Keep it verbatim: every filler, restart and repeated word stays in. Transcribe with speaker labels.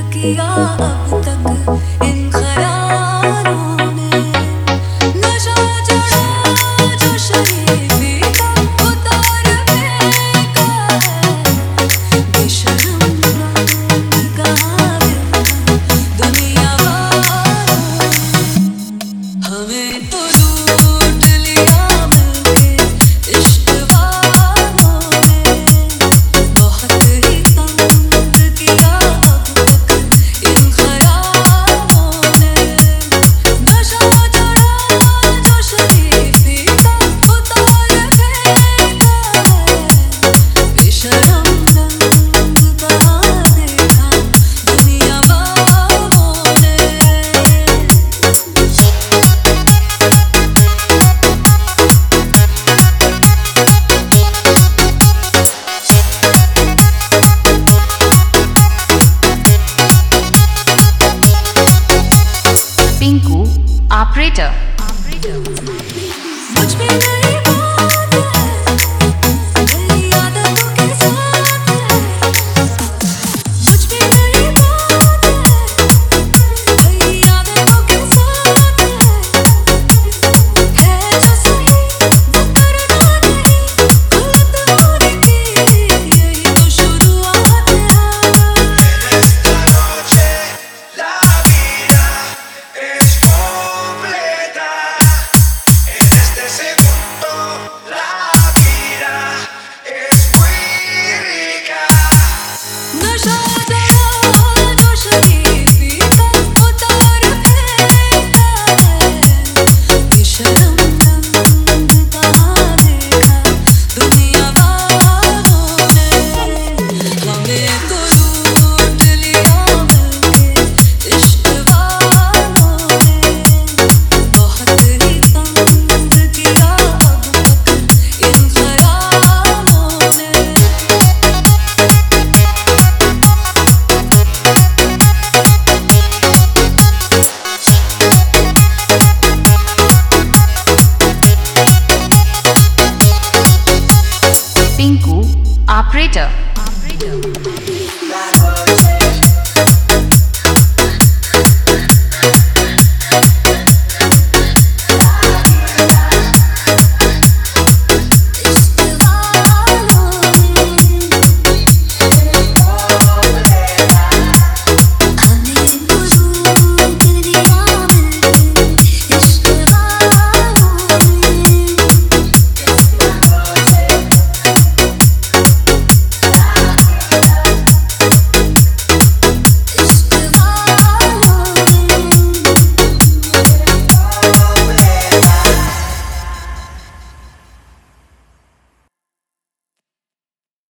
Speaker 1: किया अब तक इन ख्यालों ने नशा चढ़ा जो शरीफी का उतार फेंका है बेशर्म रंग कहाँ देखा दुनिया वालों ने हमें तो लूट लिया मिलके इश्क वालों ने बहुत ही तंग किया अब तक इन ख्यालों ने नशा चढ़ा जो शरीफी का उतार फेंका है बेशर्म रंग कहाँ देखा दुनिया वालों ने
Speaker 2: पिंकू ऑपरेटर
Speaker 1: मुझ में नई बात है नई आदतों के साथ है मुझ में नई बात है नई आदतों के साथ है है जो सही वो करना नहीं गलत होने की यही तो शुरुआत है
Speaker 3: Esta noche la vida es completa. En este segundo la vida es muy rica.
Speaker 1: नशा चढ़ा जो शरीफी का उतार फेंका है बेशर्म रंग कहाँ देखा दुनिया वालों ने हमें तो लूट लिया मिलके इश्क वालों ने बहुत ही तंग किया अब तक इन ख्यालों ने
Speaker 2: पिंकू ऑपरेटर